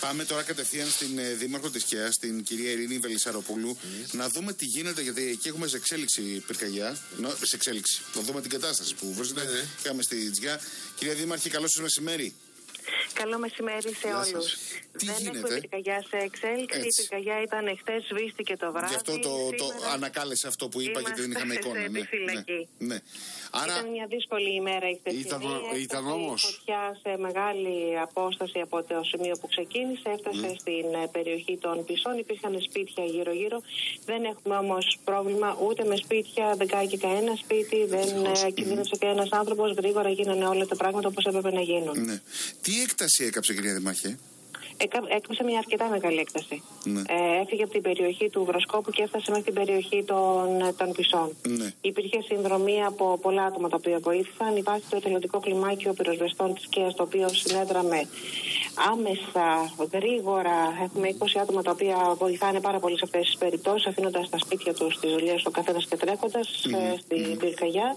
Πάμε τώρα κατευθείαν στην δήμαρχο της ΚΕΑ, την κυρία Ειρήνη Βελισσαροπούλου, να δούμε τι γίνεται, γιατί εκεί έχουμε σε εξέλιξη πυρκαγιά. Σε εξέλιξη. Να δούμε την κατάσταση που βρίσκεται. Είχαμε στη Τζιά. Κυρία Δήμαρχε, καλό σας μεσημέρι. Καλό μεσημέρι σε όλους. Τι δεν γίνεται? έχουμε πυρκαγιά σε εξέλιξη. Η πυρκαγιά ήταν εχθές, σβήστηκε το βράδυ. Γι' αυτό το ανακάλεσε αυτό που είπα, γιατί δεν είχαμε εικόνα. Ναι. Άρα... Ήταν μια δύσκολη ημέρα η χθεσινή. Ήταν όμως. Η φωτιά σε μεγάλη απόσταση από το σημείο που ξεκίνησε. Έφτασε στην περιοχή των Πισών. Υπήρχαν σπίτια γύρω-γύρω. Δεν έχουμε όμως πρόβλημα ούτε με σπίτια. Δεν κάηκε κανένα σπίτι. Δεν κινδύνευσε κανένας άνθρωπος. Γρήγορα γίνανε όλα τα πράγματα όπως έπρεπε να γίνουν. Ναι. Τι έκταση έκαψε, κυρία Δήμαρχε? Έκαψε μια αρκετά μεγάλη έκταση. Ναι. Έφυγε από την περιοχή του Βροσκόπου και έφτασε μέχρι την περιοχή των Πισών. Ναι. Υπήρχε συνδρομή από πολλά άτομα τα οποία βοήθησαν. Υπάρχει το εθελοντικό κλιμάκιο πυροσβεστών της ΚΕΑ, το οποίο συνέδραμε άμεσα, γρήγορα. Έχουμε 20 άτομα τα οποία βοηθάνε πάρα πολύ σε αυτές τις περιπτώσεις, αφήνοντας τα σπίτια τους, τις δουλειές, ο καθένας και τρέχοντας στην πυρκαγιά.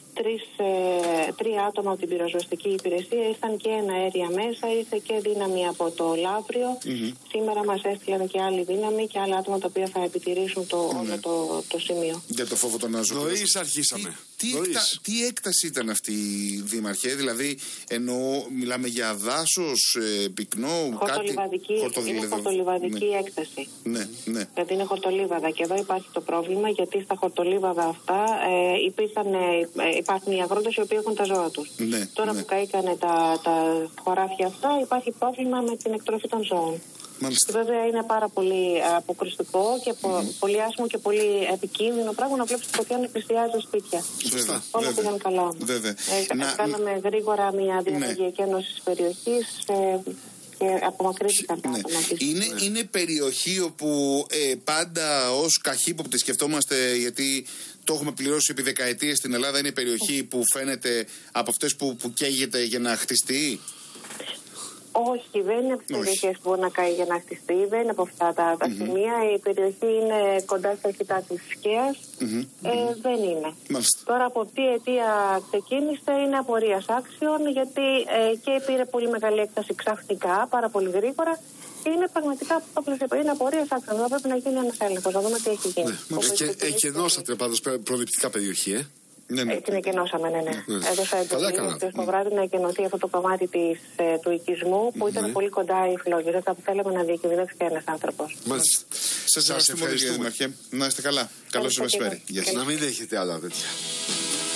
Τρία άτομα από την πυροσβεστική υπηρεσία, ήρθαν και ένα αέρια μέσα, ήρθε και δύναμη από το Λαύριο. Σήμερα μας έστειλαν και άλλη δύναμη και άλλα άτομα τα οποία θα επιτηρήσουν όλο το σημείο. Για το φόβο των αζωτών. Νωρίς αρχίσαμε. Τι έκταση ήταν αυτή, Δήμαρχε? Δηλαδή, εννοώ, μιλάμε για δάσος, πυκνό, χορτολιβαδική, είναι χορτολιβαδική έκταση. Ναι. Δηλαδή είναι χορτολίβαδα. Και εδώ υπάρχει το πρόβλημα, γιατί στα χορτολίβαδα αυτά υπάρχουν οι αγρότες οι οποίοι έχουν τα ζώα τους. Τώρα που καήκανε τα χωράφια αυτά, υπάρχει πρόβλημα με την εκτροφή των ζώων. Βέβαια είναι πάρα πολύ αποκριστικό και πολύ άσχημο και πολύ επικίνδυνο πράγμα να βλέπεις τη φωτιά να πλησιάζει σπίτια. Σωστά. Όλα πήγαν καλά. Κάναμε γρήγορα μια διενεργειακή ένωση της περιοχής και απομακρύνθηκαν τα άτομα. Είναι περιοχή όπου πάντα ως καχύποπτοι σκεφτόμαστε, γιατί το έχουμε πληρώσει επί δεκαετίες στην Ελλάδα, είναι περιοχή που φαίνεται από αυτές που καίγεται για να χτιστεί? Όχι, δεν είναι από τις περιοχές που μπορεί να καεί για να χτιστεί, δεν είναι από αυτά τα σημεία. Η περιοχή είναι κοντά στα αρχιτά της ΚΕΑ. Δεν είναι. Τώρα από τι αιτία ξεκίνησε είναι απορίας άξιων, γιατί και πήρε πολύ μεγάλη έκταση ξαφνικά, πάρα πολύ γρήγορα. Είναι πραγματικά, όπως είπα, είναι απορίας άξιων. Θα πρέπει να γίνει ένας έλεγχος, να δούμε τι έχει γίνει. Εκενώσατε πάντως προληπτικά περιοχή, Την εκενώσαμε, ναι. Έδωσα εντολή το βράδυ να εκενωθεί αυτό το κομμάτι του οικισμού που ήταν πολύ κοντά οι φλόγες. Δεν θα θέλαμε να διακινδυνεύσει κανένας άνθρωπος. Σας ευχαριστούμε, κύριε Δήμαρχε. Να είστε καλά. Καλό σας μεσημέρι. Να μην έχετε άλλα τέτοια.